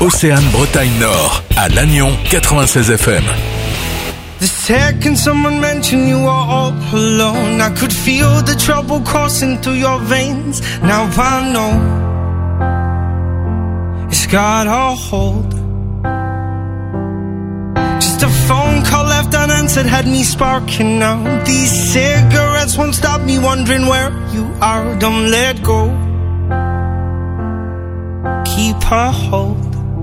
Océane Bretagne Nord, à Lannion 96 FM. The second someone mentioned you were all alone, I could feel the trouble coursing through your veins. Now I know it's got a hold. Just a phone call left unanswered had me sparking now. These cigarettes won't stop me wondering where you are. Don't let go, keep a hold.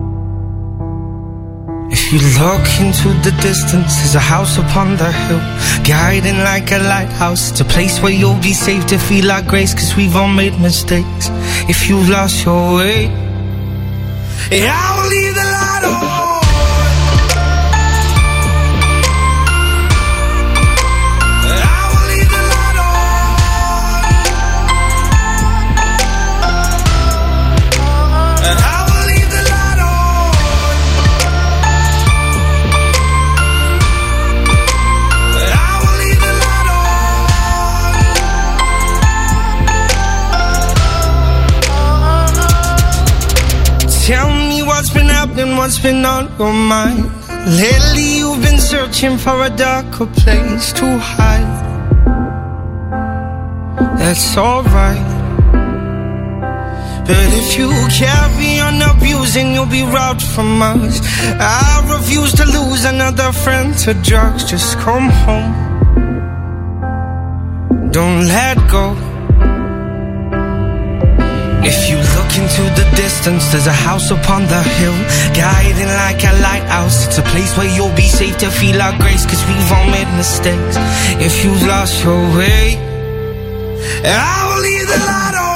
If you look into the distance, there's a house upon the hill, guiding like a lighthouse. It's a place where you'll be safe to feel our grace, cause we've all made mistakes. If you've lost your way, yeah, I will leave the light on. Tell me what's been happening, what's been on your mind. Lately you've been searching for a darker place to hide. That's alright, but if you carry on abusing, you'll be robbed from us. I refuse to lose another friend to drugs. Just come home, don't let go. If you look into the distance, there's a house upon the hill, guiding like a lighthouse. It's a place where you'll be safe to feel our grace, cause we've all made mistakes. If you've lost your way, I will leave the light on.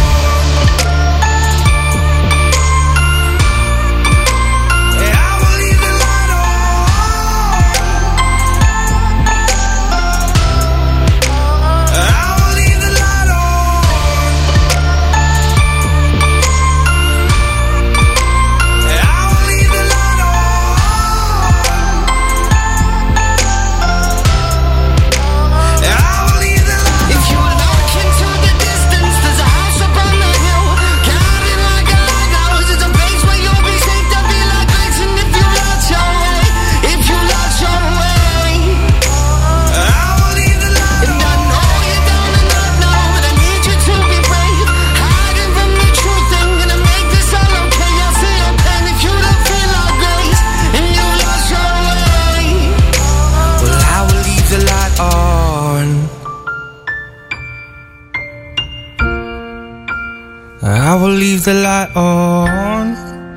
I will leave the light on,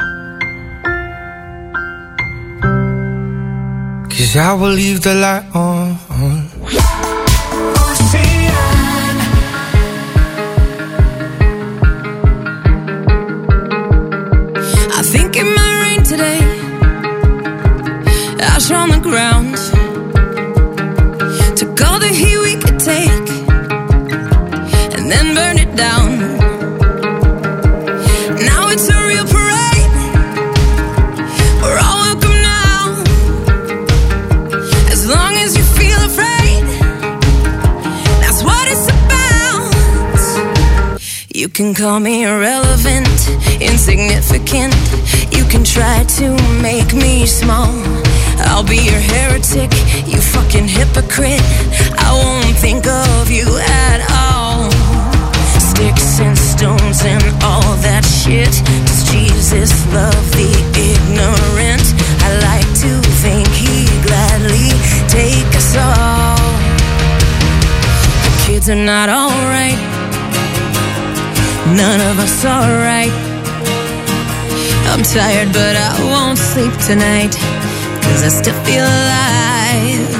cause I will leave the light on. I think it might rain today. Ash on the ground. Took all the heat we could take and then burn it down. It's a real parade. We're all welcome now, as long as you feel afraid. That's what it's about. You can call me irrelevant, insignificant. You can try to make me small. I'll be your heretic, you fucking hypocrite. I won't think of you at all. Sticks and stones and all that shit. Does Jesus love the ignorant? I like to think he'd gladly take us all. The kids are not alright, none of us are right. I'm tired but I won't sleep tonight, cause I still feel alive.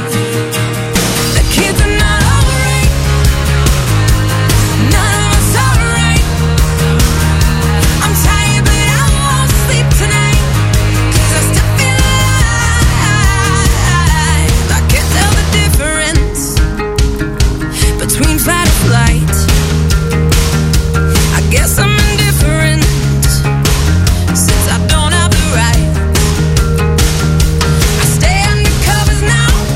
Now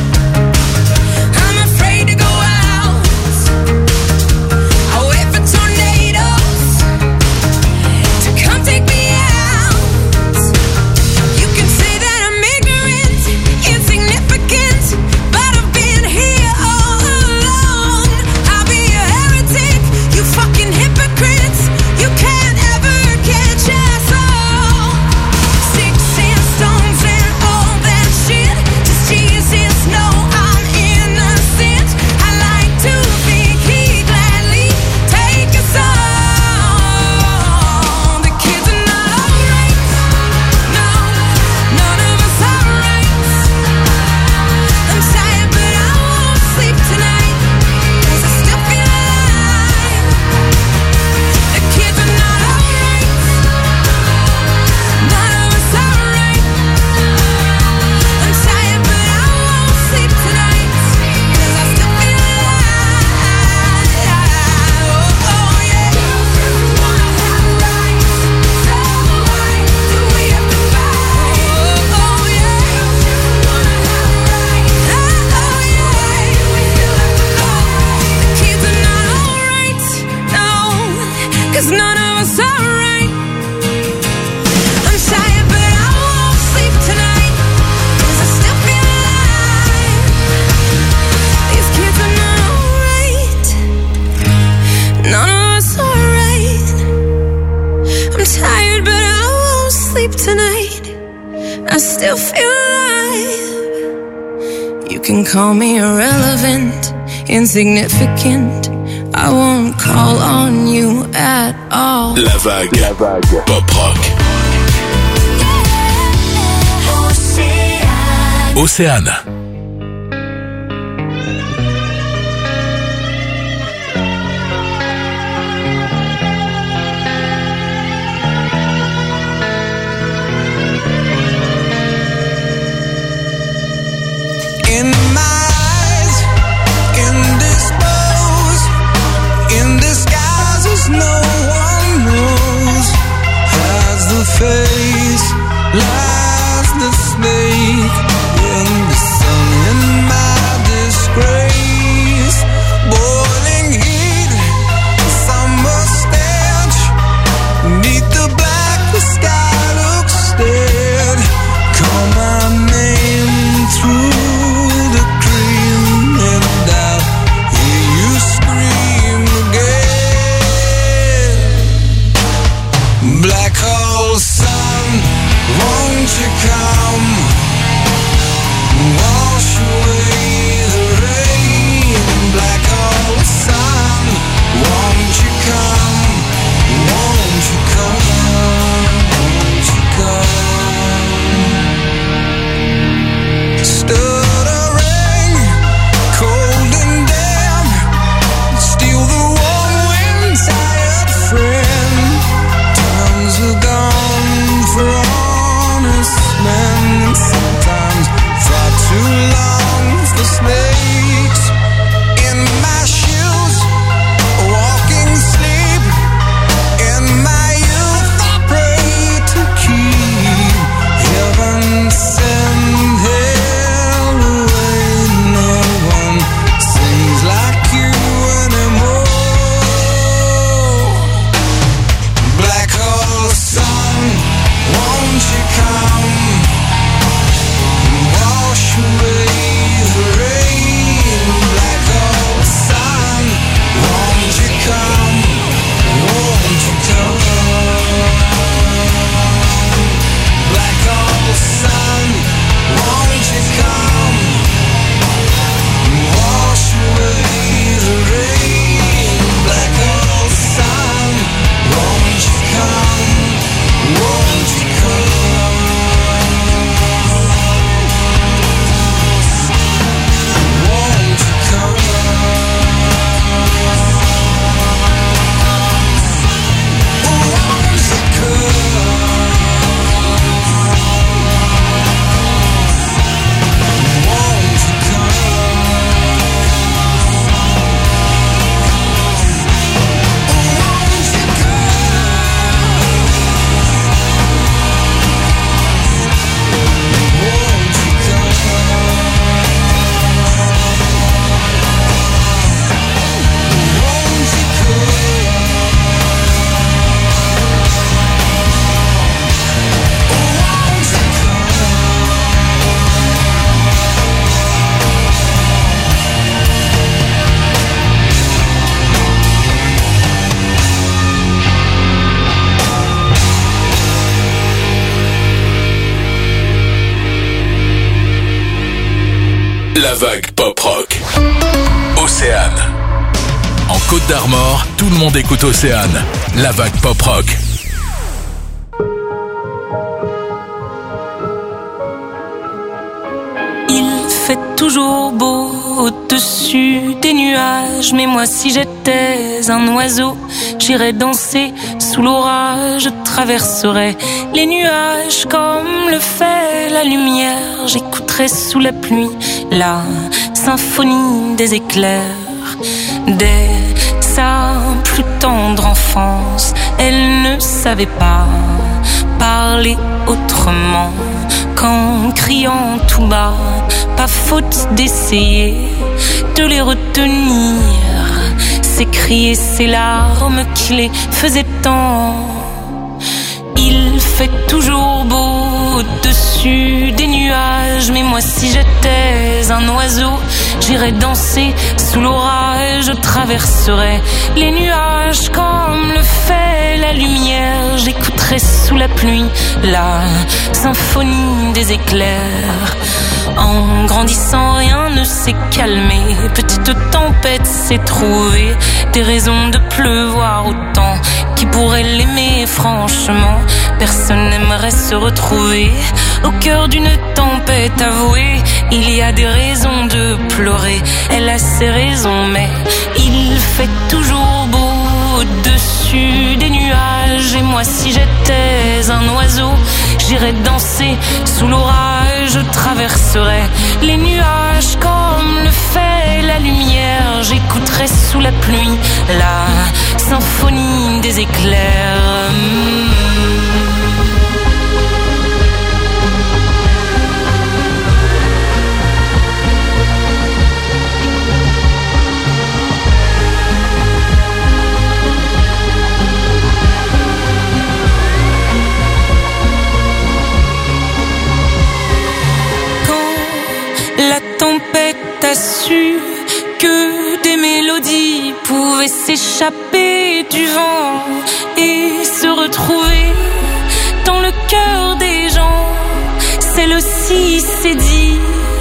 still feel alive. You can call me irrelevant, insignificant. I won't call on you at all. La vague, pop rock. Océane. In my eyes, indisposed, in disguises no one knows. Has the face, lies the snake in the sun. In my disgrace, boiling heat, summer stench. Neath the black, the sky looks dead. Call my name through black hole sun, won't you come, wash away the rain. Black hole sun, won't you come, won't you come, won't you come. Stood a ring, cold and damp, steal the warm wind, tired friend. Are gone for honest men, and sometimes far too long for snakes. In my shoes, walking sleep. In my youth, I pray to keep heaven send hell away. No one sings like you anymore. Black hole sun, won't you come, wash away the rain. Black hole sun, won't you come, won't you come. Black hole sun, won't you come, wash away the rain. Black hole sun, won't you come, won't you come, won't you come, won't you La vague pop rock. Océane. En Côte d'Armor, tout le monde écoute Océane. La vague pop rock. Il fait toujours beau au-dessus des nuages, mais moi si j'étais un oiseau, j'irais danser sous l'orage, je traverserais les nuages comme le fait la lumière, j'écouterais sous la pluie la symphonie des éclairs. Dès sa plus tendre enfance, elle ne savait pas parler autrement qu'en criant tout bas. Pas faute d'essayer de les retenir, ces cris et ces larmes qui les faisaient tant. Il fait toujours beau au-dessus des nuages, mais moi si j'étais un oiseau, j'irais danser sous l'orage, je traverserais les nuages comme le fait fait la lumière, j'écouterai sous la pluie la symphonie des éclairs. En grandissant, rien ne s'est calmé. Petite tempête s'est trouvée, des raisons de pleuvoir autant. Qui pourrait l'aimer franchement? Personne n'aimerait se retrouver au cœur d'une tempête avouée. Il y a des raisons de pleurer, elle a ses raisons, mais il fait toujours beau au-dessus des nuages. Et moi, si j'étais un oiseau, j'irais danser sous l'orage. Je traverserais les nuages comme le fait la lumière. J'écouterais sous la pluie la symphonie des éclairs. La tempête a su que des mélodies pouvaient s'échapper du vent et se retrouver dans le cœur des gens. Celle-ci s'est dit,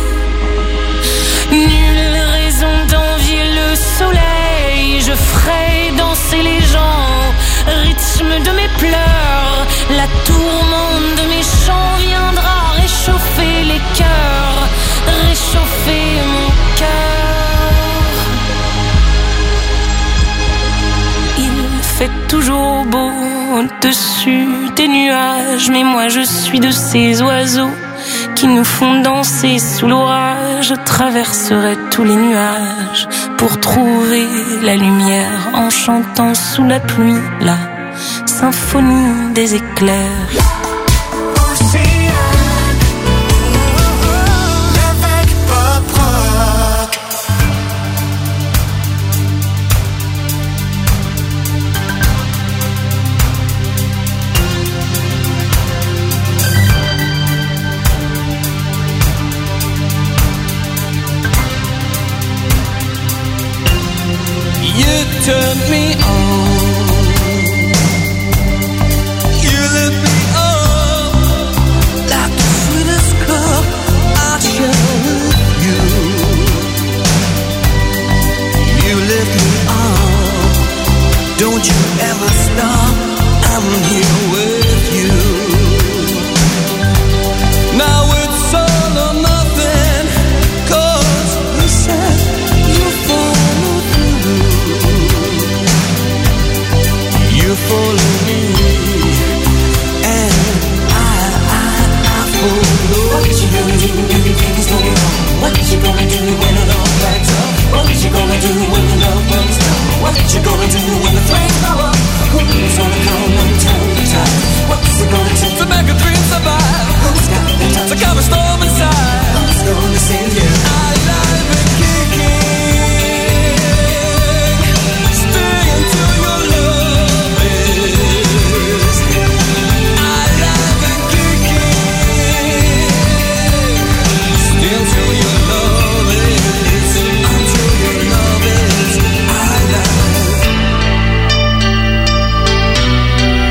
nulle raison d'envier le soleil. Je ferai danser les gens, rythme de mes pleurs. La tourmente de mes chants viendra réchauffer les cœurs, réchauffer mon cœur. Il fait toujours beau au-dessus des nuages, mais moi je suis de ces oiseaux qui nous font danser sous l'orage. Je traverserai tous les nuages pour trouver la lumière en chantant sous la pluie la symphonie des éclairs. Turn me on, you lift me up like the sweetest cup I share with you. You lift me up, don't you ever stop, I'm here with you. Now it's all or nothing, 'cause you said you follow through. You follow me, and I follow. What you gonna do when things go wrong? What you gonna do when it all backs up? What you gonna do when the love runs down? What you gonna do when the flames go up? Who's gonna come and turn the tide? What's it gonna take to make a dream survive? Who's got the time to calm a storm inside? Who's gonna save you? Alive and kicking, stay until your love is alive and kicking. Stay until your love is, until your love is alive.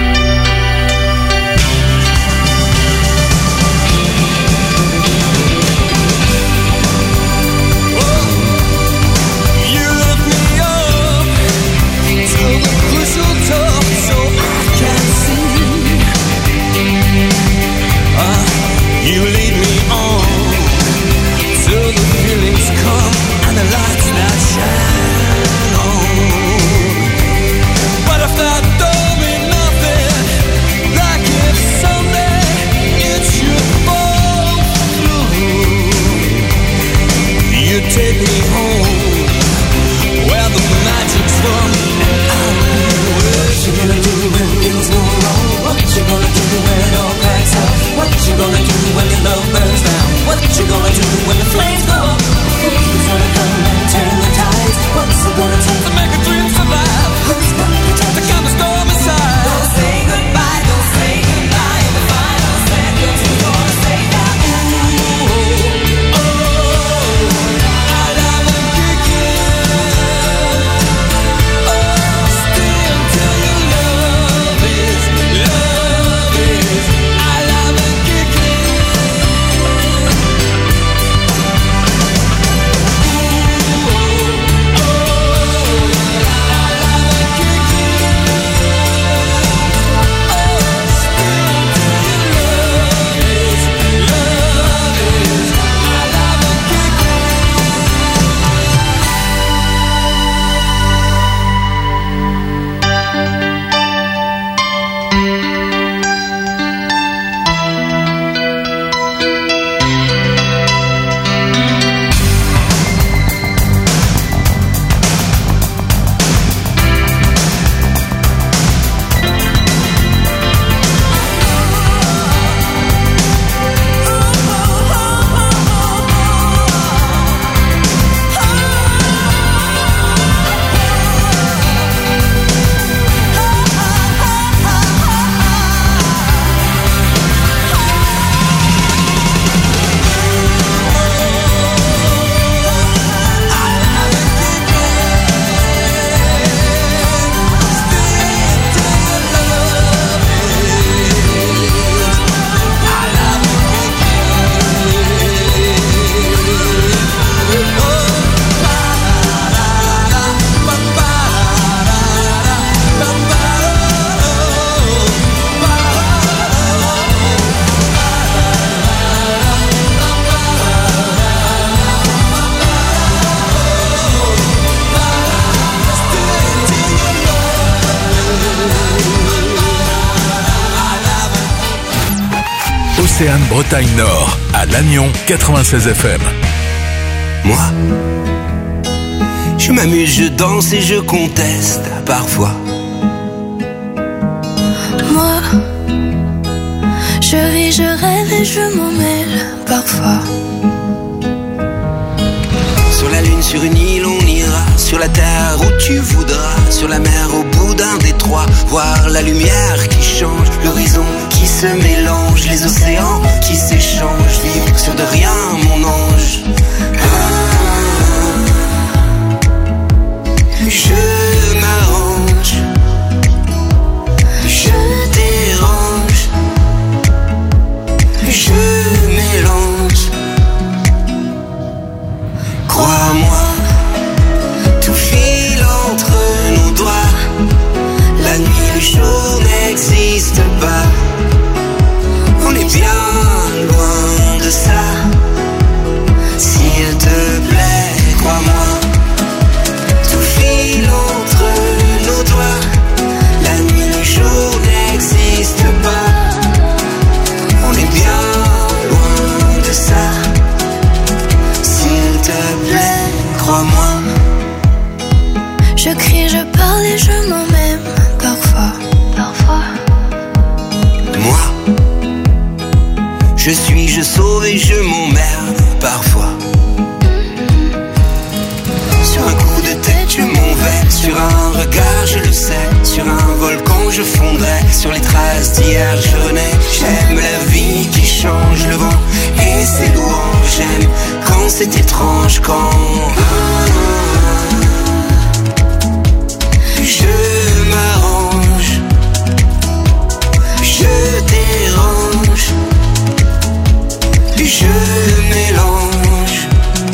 Océane Bretagne Nord, à Lannion 96 FM. Moi, je m'amuse, je danse et je conteste parfois. Moi, je vis, je rêve et je m'en mêle parfois. Sur la lune, sur une île, on ira. Sur la terre où tu voudras. Sur la mer, au bout d'un détroit. Voir la lumière qui change, l'horizon qui se mélange, les océans qui s'échangent. Vivre sur de rien, mon ange. Je m'arrange, je dérange, je mélange. Crois-moi, tout file entre nos doigts. La nuit, le jour n'existe pas. On est bien loin de ça. S'il te plaît, crois-moi. Tout file entre nos doigts. La nuit, le jour n'existe pas. On est bien loin de ça. S'il te plaît, crois-moi. Je crie, je parle et je m'en même parfois. Moi, je suis, je sauve et je m'emmerde parfois. Sur un coup de tête, je m'en vais. Sur un regard, je le sais. Sur un volcan, je fondrai. Sur les traces d'hier, je renais. J'aime la vie qui change, le vent et ses louanges. J'aime quand c'est étrange, quand je m'arrange, je dérange, je mélange.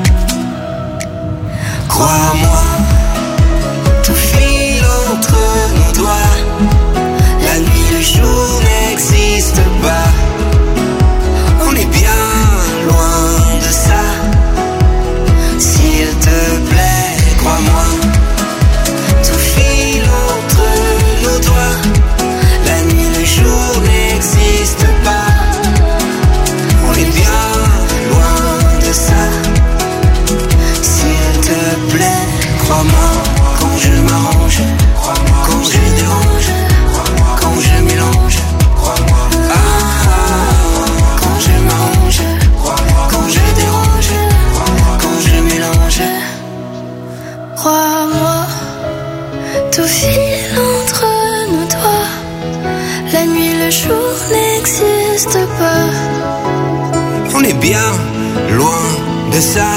Crois-moi, tout file entre nos doigts. La nuit, le jour n'existe pas. On est bien loin de ça. S'il te plaît, crois-moi. Tout file entre nos doigts. La nuit, le jour n'existe pas. On est bien loin de ça. S'il te plaît, crois-moi. Quand je m'arrange, quand je dérange, quand je mélange, quand je m'arrange, quand je dérange, quand je mélange. Crois-moi, tout file entre nos doigts. La nuit, le jour n'existe pas. On est bien loin de ça.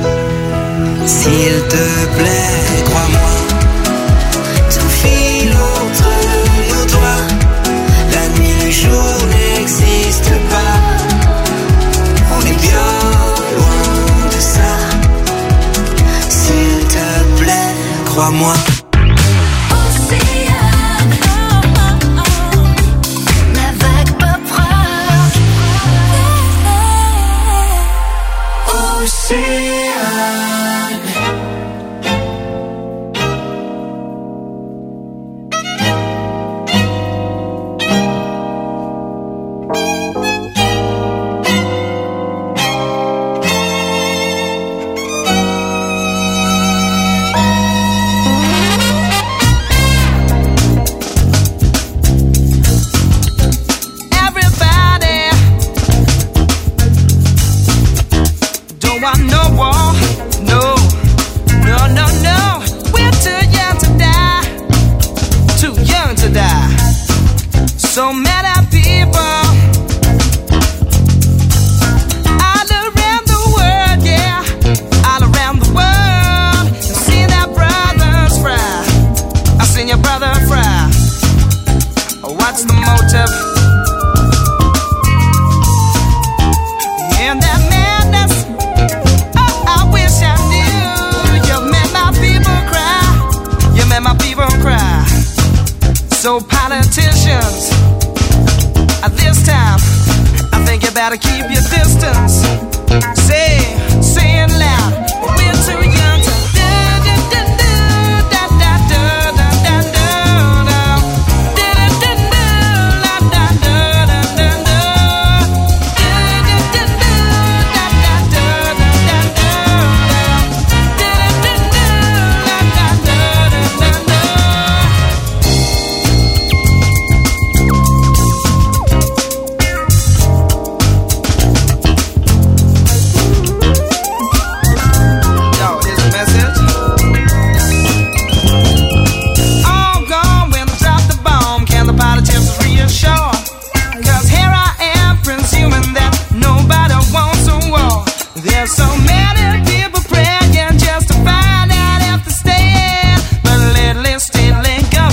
S'il te plaît, crois-moi. Tout file entre nos doigts. La nuit, le jour n'existe pas. On est bien loin de ça. S'il te plaît, crois-moi. So many people all around the world, yeah, all around the world. I've seen their brothers fry. I've seen your brother fry. What's the motive? In that madness, oh, I wish I knew. You made my people cry. You made my people cry. So politicians, at this time, I think you better keep your distance. Say it loud, we're too young to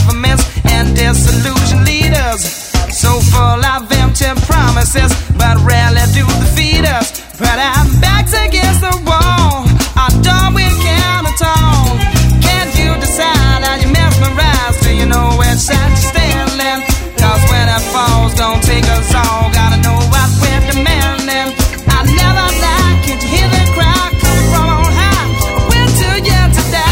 governments and disillusioned leaders. So full of empty promises, but rarely do they feed us. But our backs against the wall, our done with can at all. Can't you decide how you mesmerize? Do you know which side you're standing? Cause when it falls, don't take us all. Gotta know what we're demanding. I never like it to hear the crowd coming from on high. We're too young to die.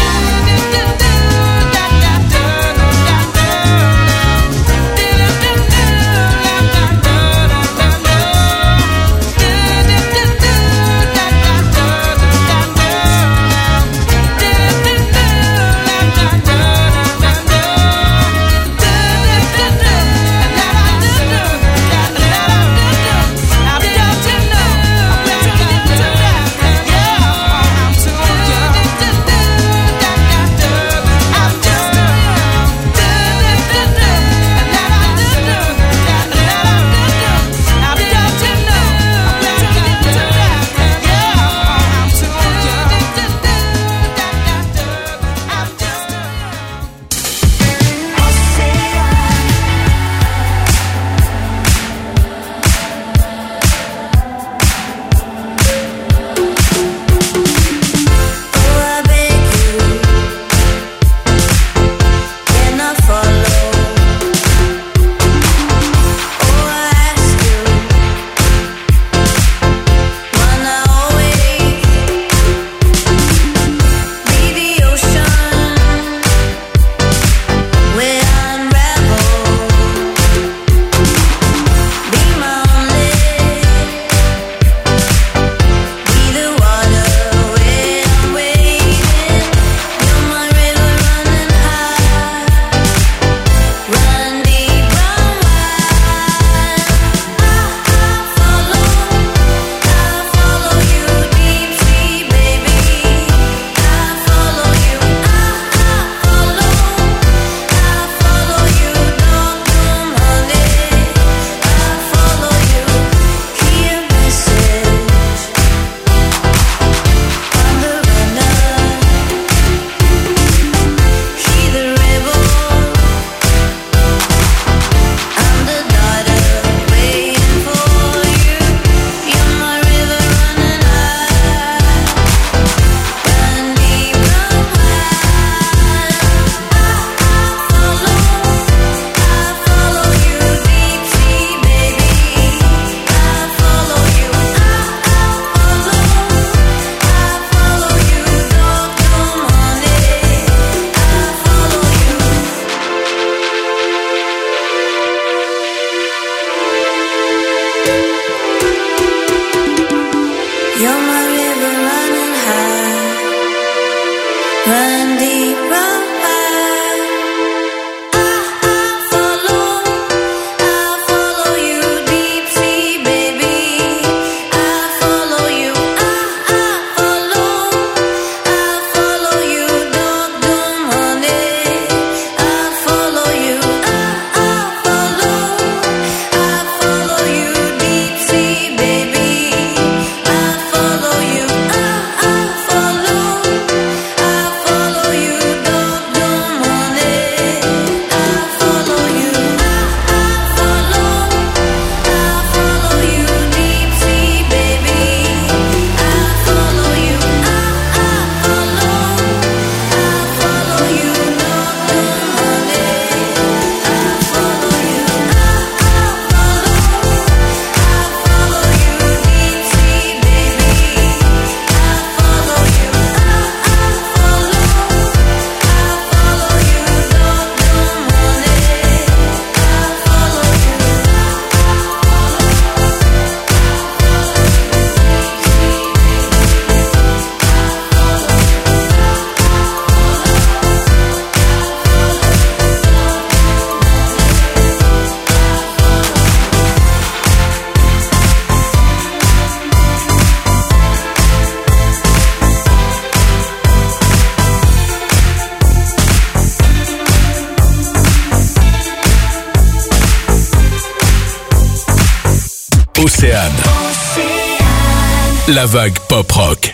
Océane. La vague pop rock.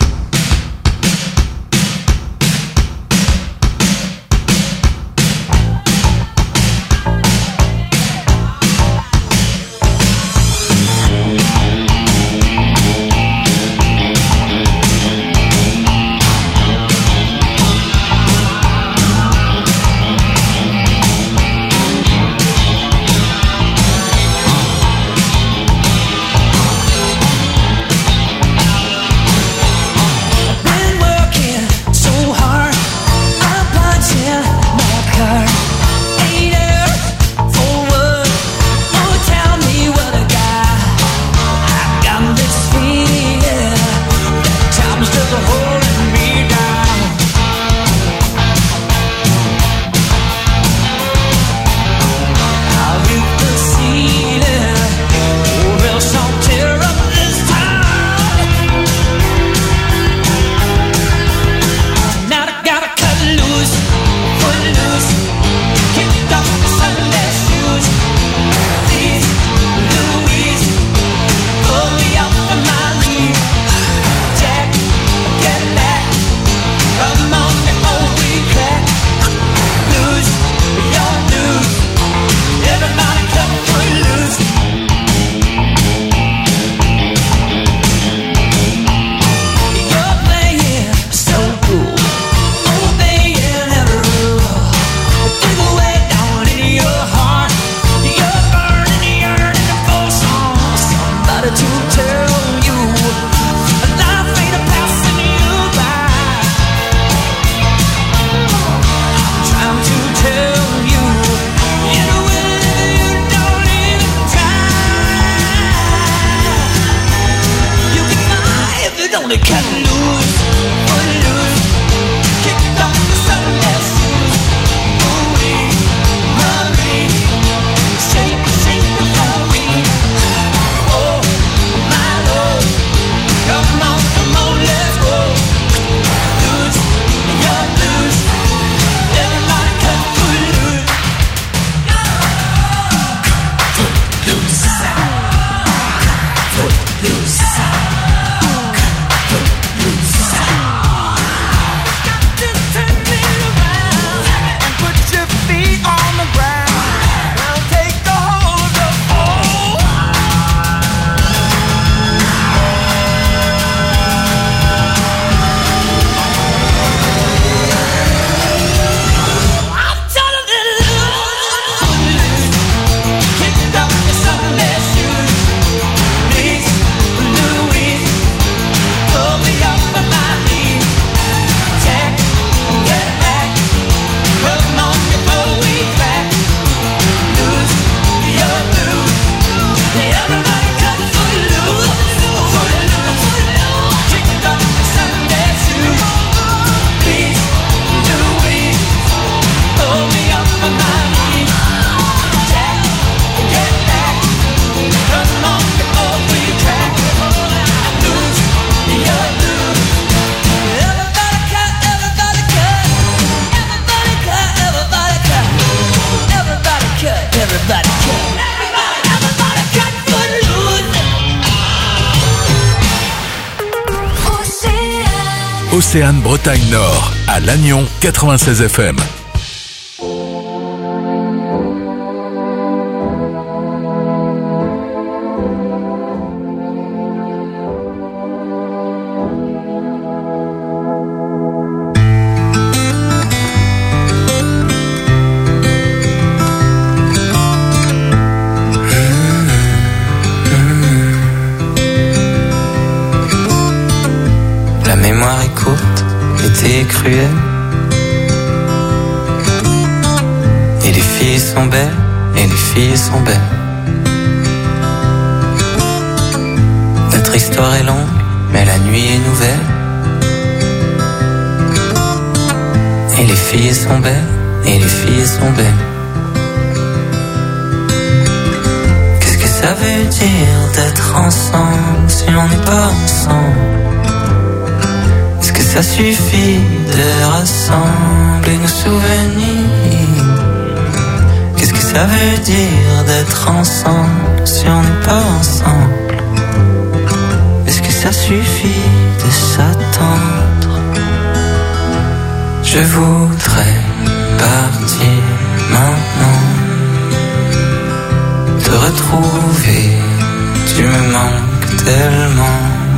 Océane Bretagne Nord, à Lannion 96 FM. Cruel. Et les filles sont belles, et les filles sont belles. Notre histoire est longue, mais la nuit est nouvelle. Et les filles sont belles, et les filles sont belles. Qu'est-ce que ça veut dire d'être ensemble si on n'est pas ensemble? Ça suffit de rassembler nos souvenirs. Qu'est-ce que ça veut dire d'être ensemble si on n'est pas ensemble? Est-ce que ça suffit de s'attendre? Je voudrais partir maintenant, te retrouver, tu me manques tellement.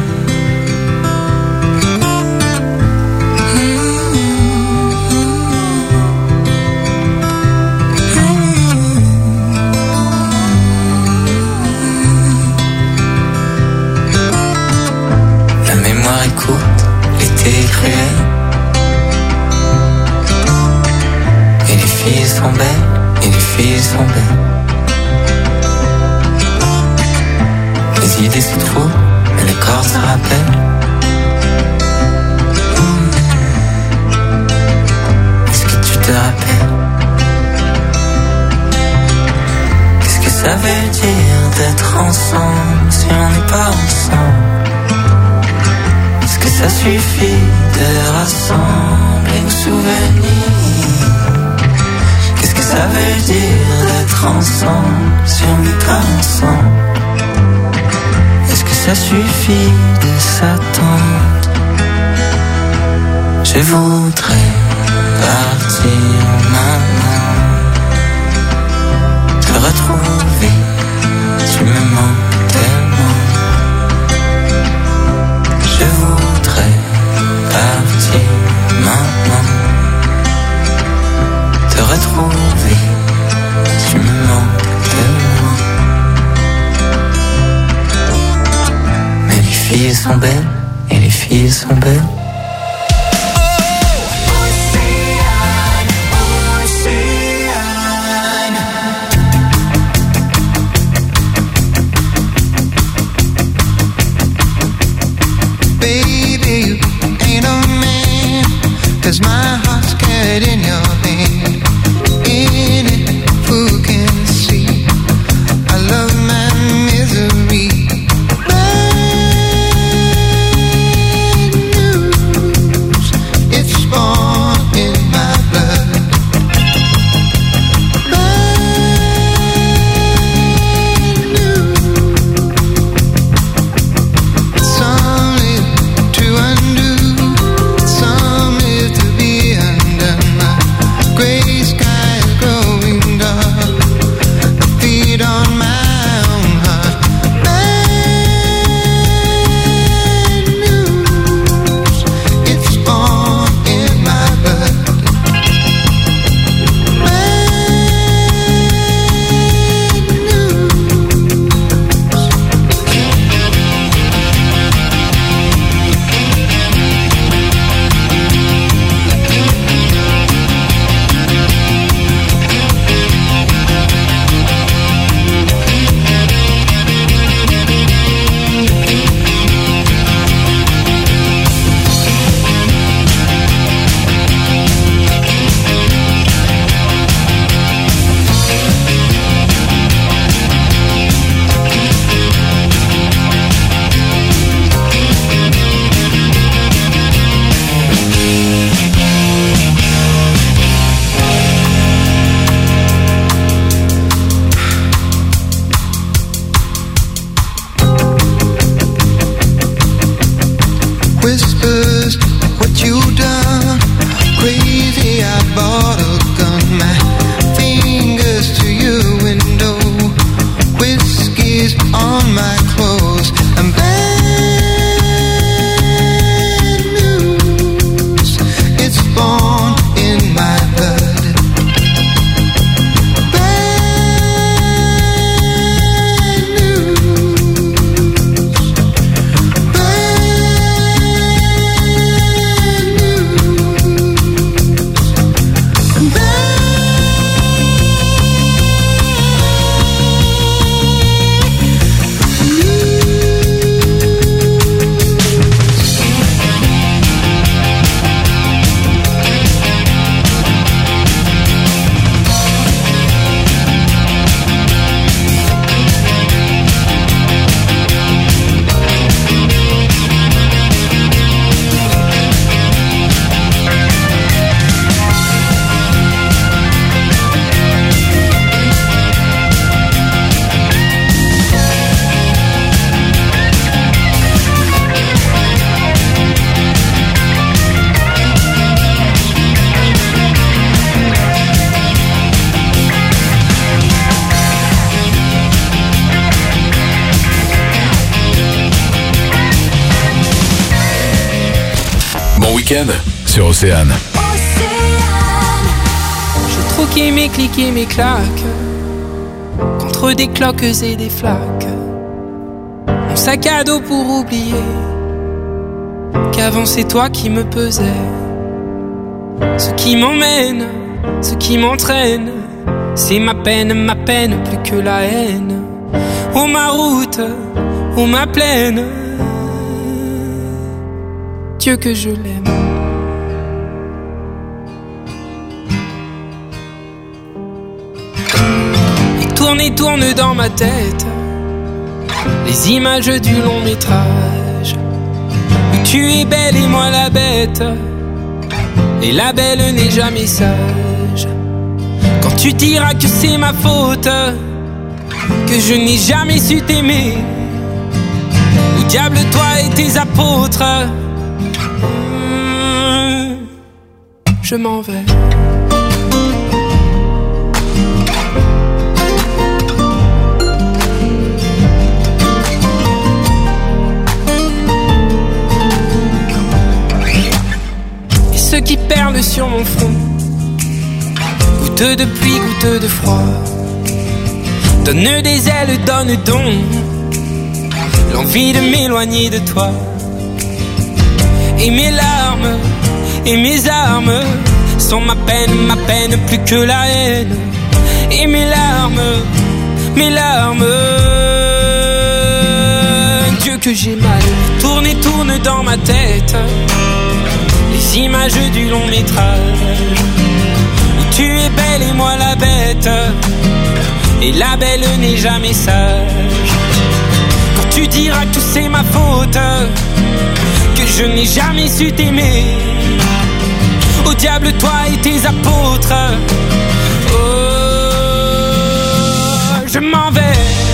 Écoute, l'été est cruel. Et les filles sont belles, et les filles sont belles. Les idées se trouvent, mais le corps se rappelle. Est-ce que tu te rappelles? Qu'est-ce que ça veut dire d'être ensemble si on n'est pas ensemble? Que ça suffit de rassembler nos souvenirs. Qu'est-ce que ça veut dire d'être ensemble si on n'est pas ensemble? Est-ce que ça suffit de s'attendre? Je voudrais partir maintenant, te retrouver, tu me manques tellement. Je voudrais partir maintenant, te retrouver, tu me manques tellement. Mais les filles sont belles, et les filles sont belles. Cause my heart's carried in your hand. In it, who can see? I love my misery. Brand new week-end sur Océane. J'ai troqué mes clics et mes claques contre des cloques et des flaques. Mon sac à dos pour oublier qu'avant c'est toi qui me pesais. Ce qui m'emmène, ce qui m'entraîne, c'est ma peine plus que la haine. Oh ma route, oh ma plaine, Dieu que je l'aime. Et tourne dans ma tête les images du long métrage où tu es belle et moi la bête. Et la belle n'est jamais sage. Quand tu diras que c'est ma faute, que je n'ai jamais su t'aimer, au diable toi et tes apôtres, je m'en vais. Ceux qui perlent sur mon front, goutte de pluie, goutte de froid, donne des ailes, donne donc l'envie de m'éloigner de toi. Et mes larmes et mes armes sont ma peine plus que la haine. Et mes larmes, Dieu que j'ai mal. Tourne dans ma tête les images du long métrage où tu es belle et moi la bête. Et la belle n'est jamais sage. Quand tu diras que c'est ma faute, que je n'ai jamais su t'aimer, au diable toi et tes apôtres, oh, je m'en vais.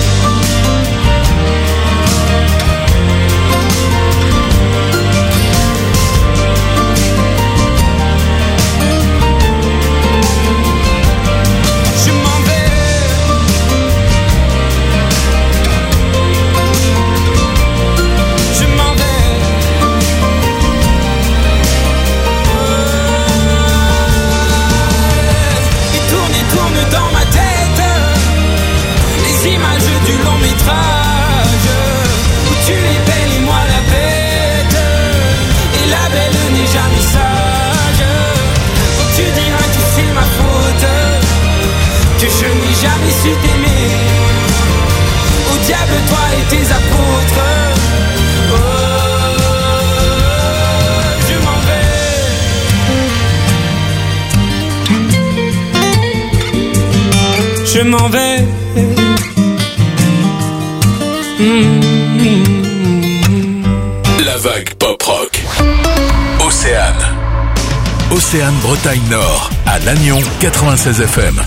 Où tu es belle et moi la bête. Et la belle n'est jamais sage. Quand tu diras que c'est ma faute, que je n'ai jamais su t'aimer, au diable toi et tes apôtres, oh, je m'en vais. Je m'en vais. La vague pop rock. Océane. Océane Bretagne Nord à Lannion 96 FM.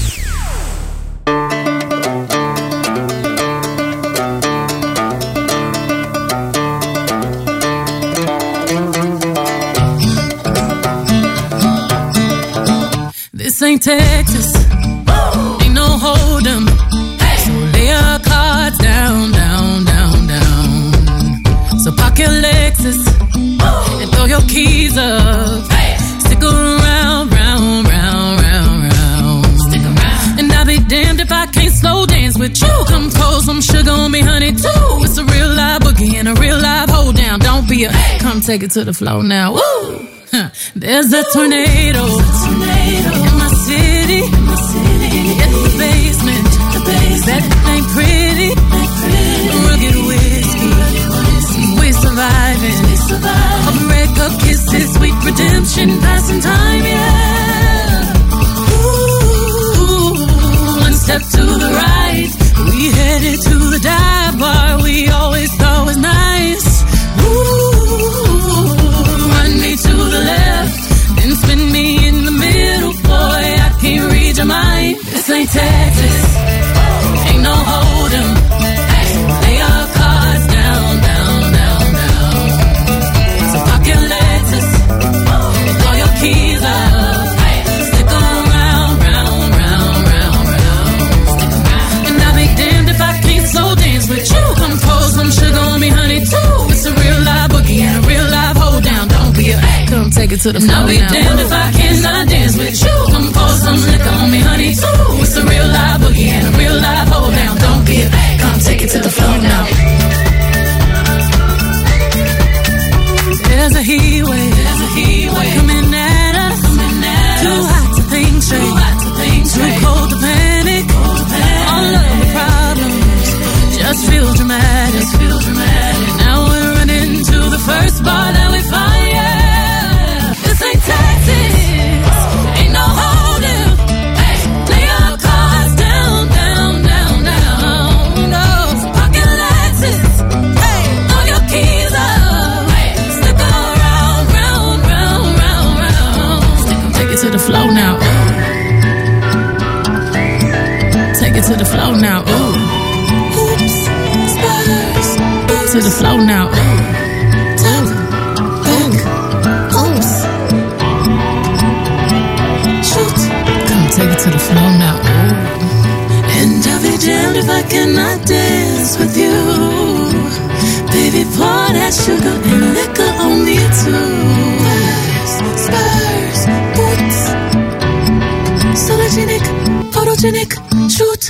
This ain't Texas. Ain't no hold 'em. So lay your cards down, down, down, down. So park your Lexus and throw your keys up. Stick around, round, round, round, round. Stick around. And I'll be damned if I can't slow dance with you. Come pour some sugar on me, honey, too. It's a real live boogie and a real live hold down. Don't be a come take it to the floor now. Woo! There's a tornado in my city. In the basement. That ain't pretty. Rugged whiskey. We're surviving. A breakup kisses, sweet redemption, passing time, yeah. Ooh, one step to the right. We headed to the dive bar we always thought was nice. Ooh, run me to the left, then spin me in the middle. Boy, I can't read your mind. This ain't Texas. Ain't no hold 'em. Lay your cards down, down, down, down. So park your Lexus and throw your keys up. Stick around, round, round, round, round. Stick around. And I'll be damned if I can't slow dance with you. Come pour some sugar on me, honey, too. It's a real live boogie and a real live hold down. Don't be a come take it to the floor now. I'll be damned if I cannot dance with you. Come pour some liquor on me, honey, too. It's a real live boogie and a real live hold down. Don't give, come take it to the floor now. There's a heat wave coming at us. Too hot to think straight, too cold to panic. All of the problems just feel dramatic. Now we're running to the first bar that we find. Yeah, this ain't tactics, ain't no holding. Hey, lay your cards down. No, pocket Lexus. Hey, throw your keys up. Hey, stick around, round. Stick 'em, take it to the floor now. Take it to the floor now. Oops, Spurs. To the floor now. Oops. Shoot. Come take it to the floor now. And I'll be damned if I cannot dance with you. Baby, pour that sugar and liquor on me too. Spurs, boots. Sologenic, photogenic, shoot.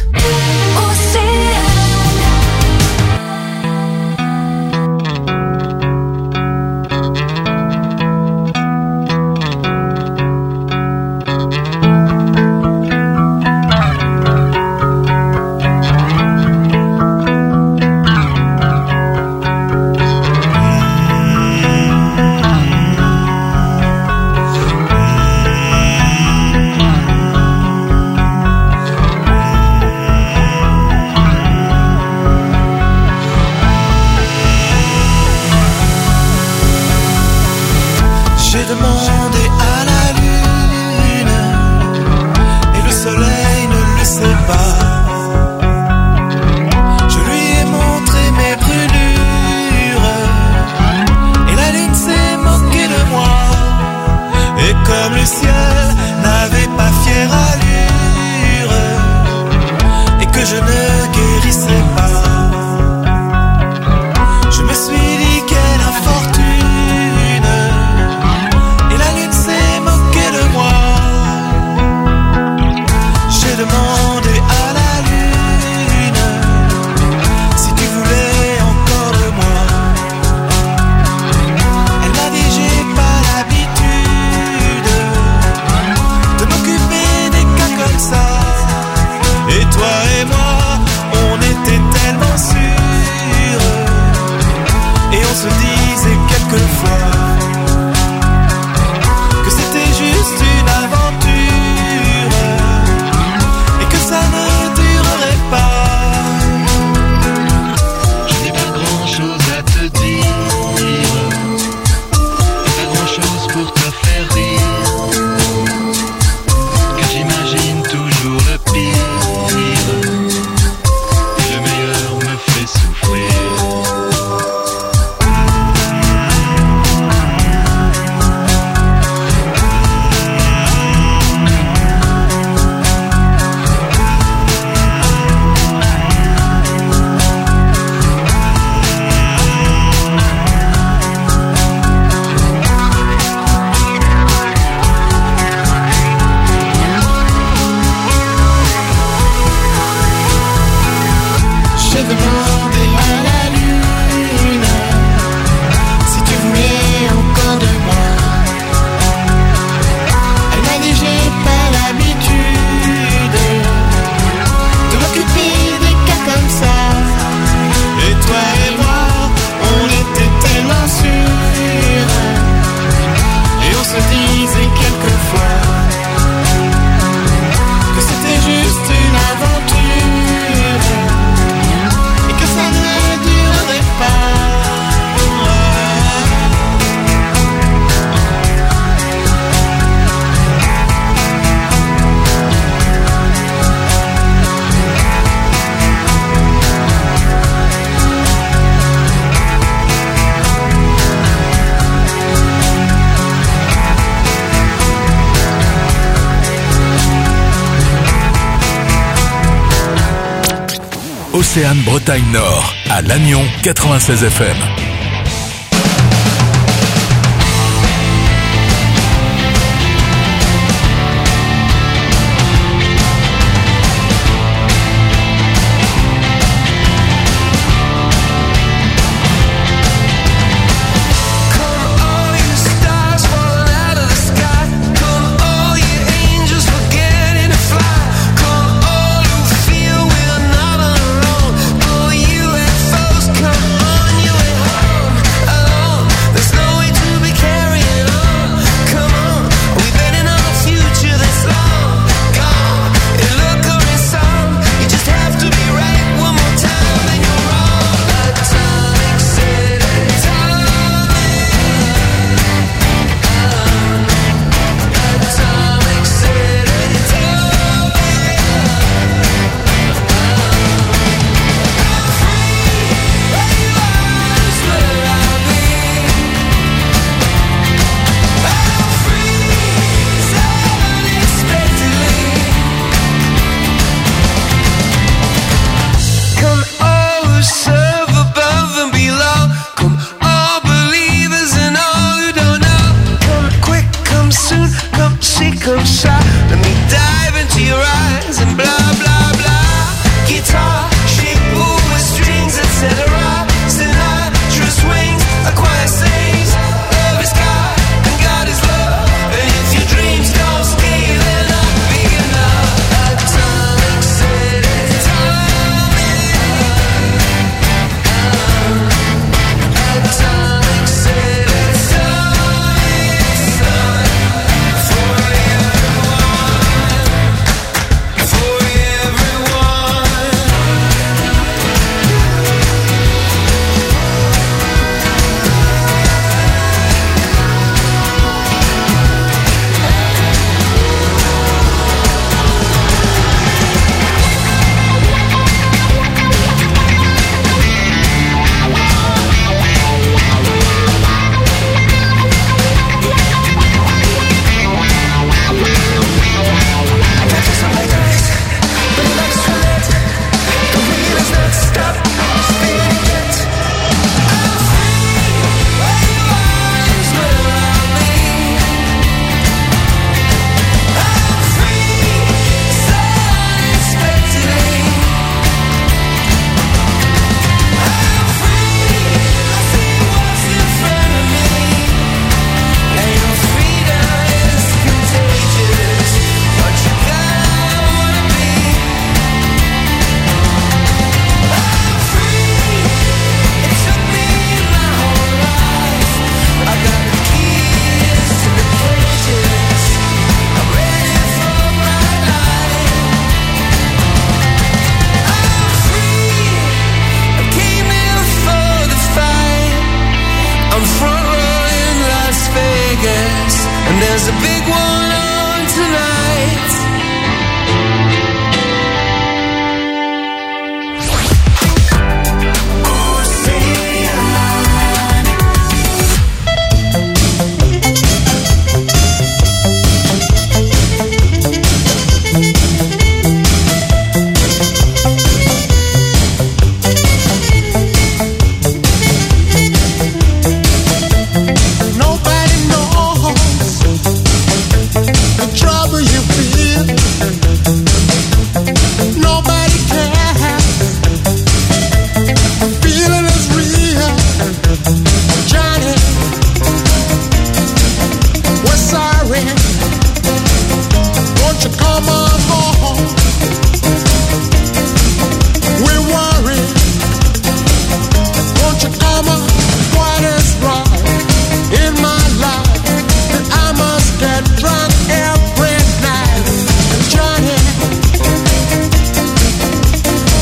Océane Bretagne Nord, à Lannion 96 FM.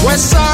West side.